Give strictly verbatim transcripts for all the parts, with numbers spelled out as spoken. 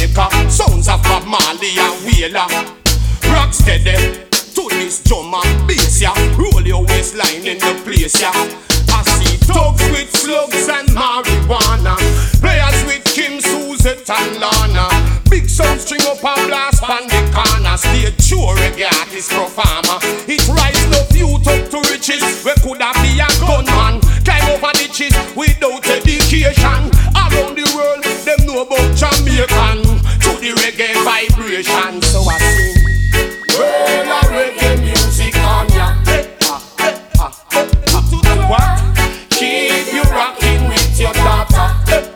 Jamaica. Sounds of Bob Marley and Wheeler. Rock steady to this drum and bass, yeah. Roll your waistline in the place, yeah. I see thugs with slugs and marijuana, players with Kim, Suzette and Lana. Big sound string up and blast on the corner. Stay true reggae artist performer. It rise love youth up to riches. We coulda be a gunman, climb over ditches without education. Around the world, them know about Jamaican. To the reggae vibration, so I sing. Well, a reggae music on ya. What? Keep you rocking with your daughter.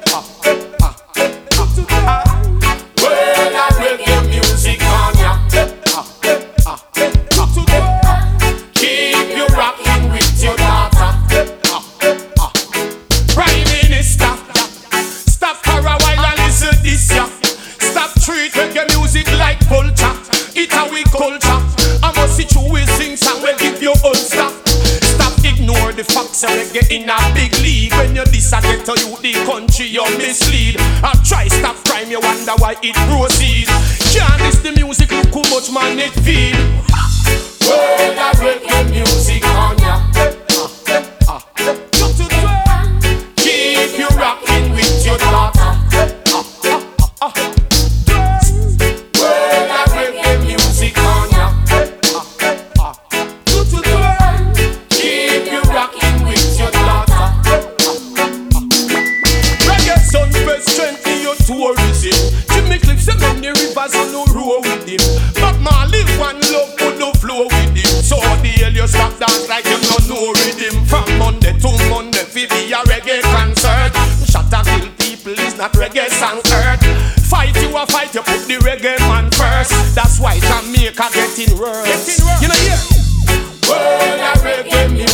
Well, a reggae music on ya. Keep you rocking with your daughter. Prime Minister, stop for a while and listen this ya. Stop treat reggae music like culture. It's a we culture. I must see you will sing song will give you own stuff. Ignore the facts and reggae in a big league. When you disagree to you the country you mislead. I try stop crime, you wonder why it proceed. Can't this the music, look how much man it feel. Well, I reggae music on ya. Keep you rocking with your daughter. Well, I reggae music on ya. Tourism, Jimmy Cliffs and on the rivers on no row with him. But Marley one love put no flow with him. So the hell you stop dance like you don't know rhythm. From Monday to Monday, fi be a reggae concert. Shot a kill people is not reggae song earth. Fight you a fight, you put the reggae man first. That's why Jamaica getting worse. Getting worse. You know here. Well, a reggae